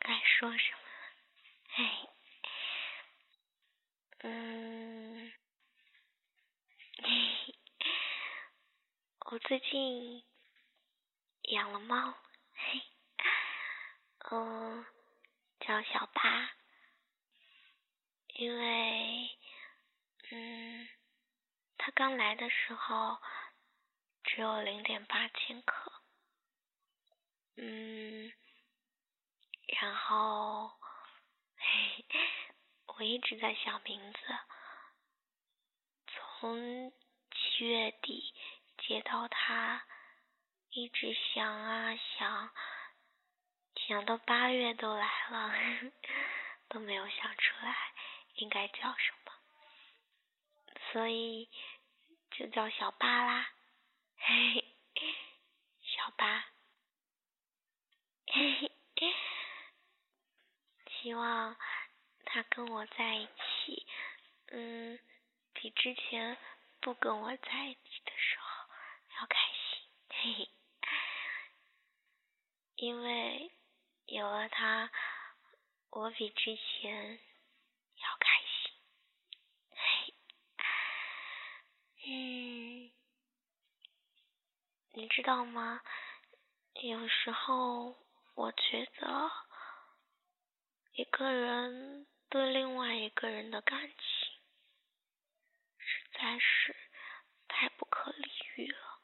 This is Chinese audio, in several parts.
来说什么？我最近养了猫，叫小八，因为它刚来的时候只有0.8千克，然后我一直在想名字，从7月底接到它，一直想啊想到8月都来了，都没有想出来应该叫什么，所以就叫小八啦，小八，希望他跟我在一起，比之前不跟我在一起的时候要开心，因为有了他，我比之前要开心。你知道吗？有时候我觉得一个人对另外一个人的感情实在是太不可理喻了，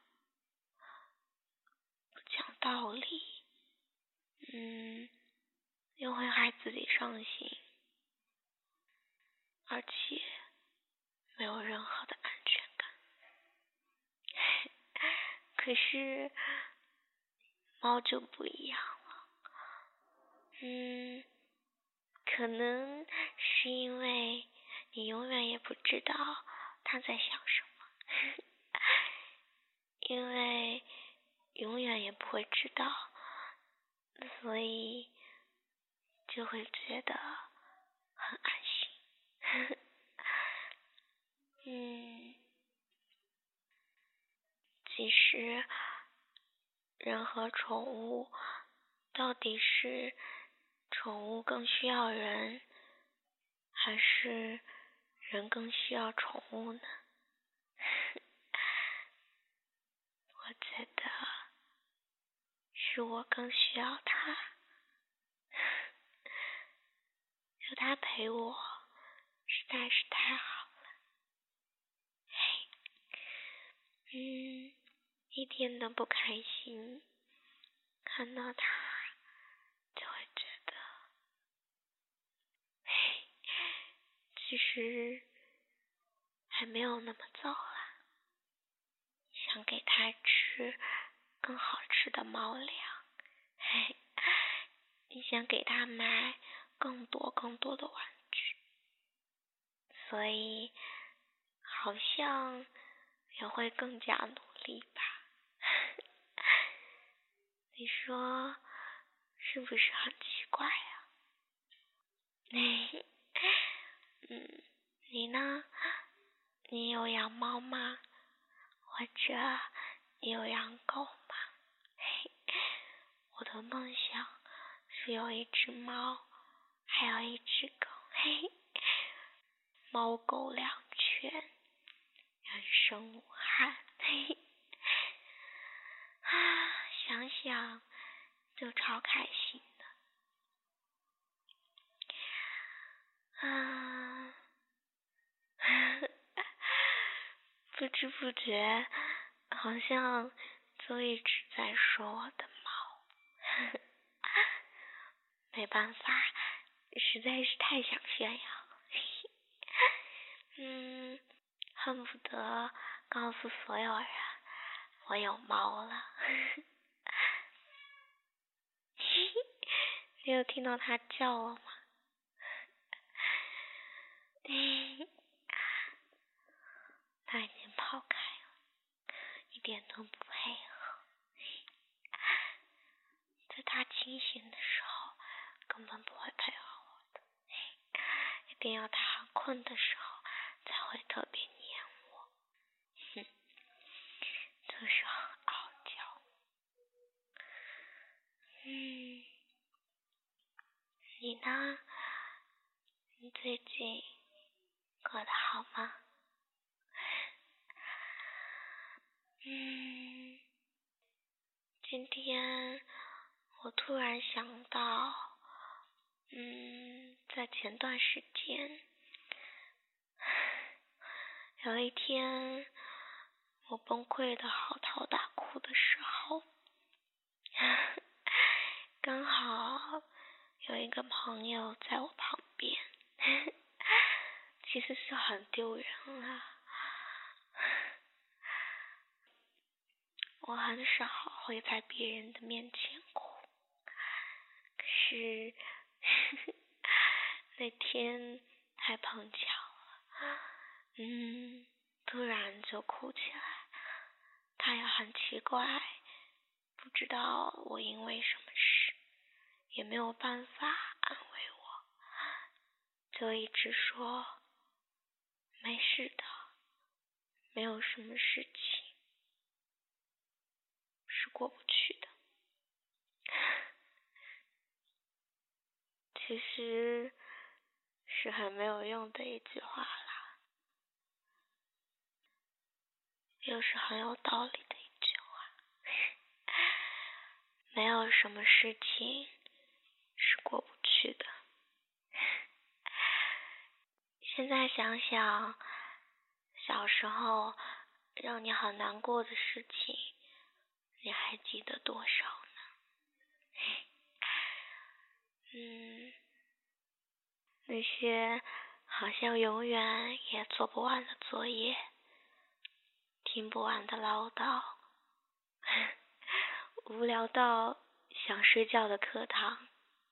不讲道理，又会害自己伤心，而且没有任何的安全感。可是猫就不一样了，可能是因为你永远也不知道它在想什么，因为永远也不会知道，所以就会觉得很安心。其实人和宠物到底是宠物更需要人，还是人更需要宠物呢？我觉得是我更需要它，有它陪我实在是太好了。一点都不开心，看到它就会觉得，其实还没有那么早啦，想给它吃更好吃的猫粮，你想给它买更多的玩具，所以好像也会更加努力吧。你说是不是很奇怪呀？你呢？你有养猫吗？或者你有养狗吗？我的梦想是有一只猫，还有一只狗，猫狗两全，人生无憾。想想就超开心的。不知不觉好像就一直在说我的猫。没办法，实在是太想炫耀。恨不得告诉所有人我有猫了。你有听到它叫了吗？它已经跑开了，一点都不配合。在它清醒的时候根本不会配合我的，一定要它很困的时候才会特别黏我。就是很傲娇。 你呢？你最近过得好吗？今天我突然想到，在前段时间，有一天我崩溃的嚎啕大哭的时候，刚好有一个朋友在我旁边，其实是很丢人啊。我很少会在别人的面前哭，可是那天太碰巧了，突然就哭起来。他也很奇怪，不知道我因为什么事，也没有办法安慰我，就一直说没事的，没有什么事情是过不去的。其实是很没有用的一句话啦，又是很有道理的一句话。没有什么事情是过不去的。现在想想，小时候让你很难过的事情，你还记得多少呢？那些好像永远也做不完的作业，听不完的唠叨，无聊到想睡觉的课堂，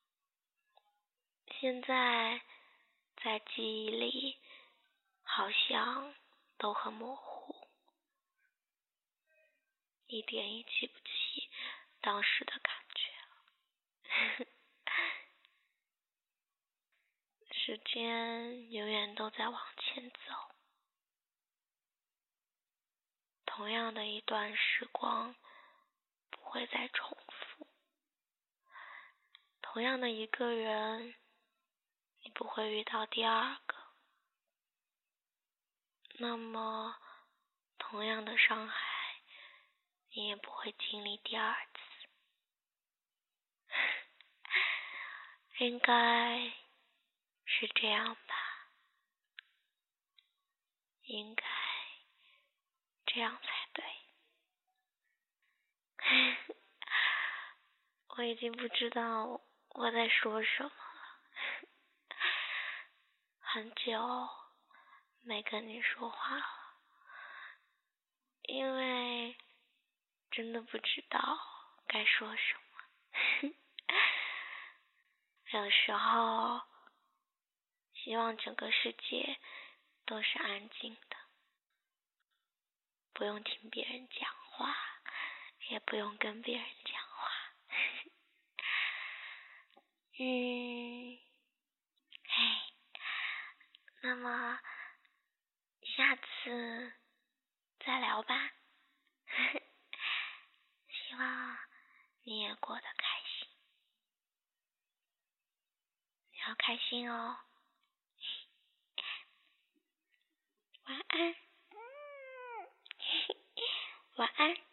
现在在记忆里好像都很模糊，一点也记不起当时的感觉。时间永远都在往前走，同样的一段时光不会再重复，同样的一个人你不会遇到第二个，那么同样的伤害你也不会经历第二次。应该是这样吧，应该这样才对。我已经不知道我在说什么了，很久没跟你说话了，因为真的不知道该说什么。有时候希望整个世界都是安静的，不用听别人讲话，也不用跟别人讲话。那么下次再聊吧。希望你也过得开心，要开心哦。晚安。晚安。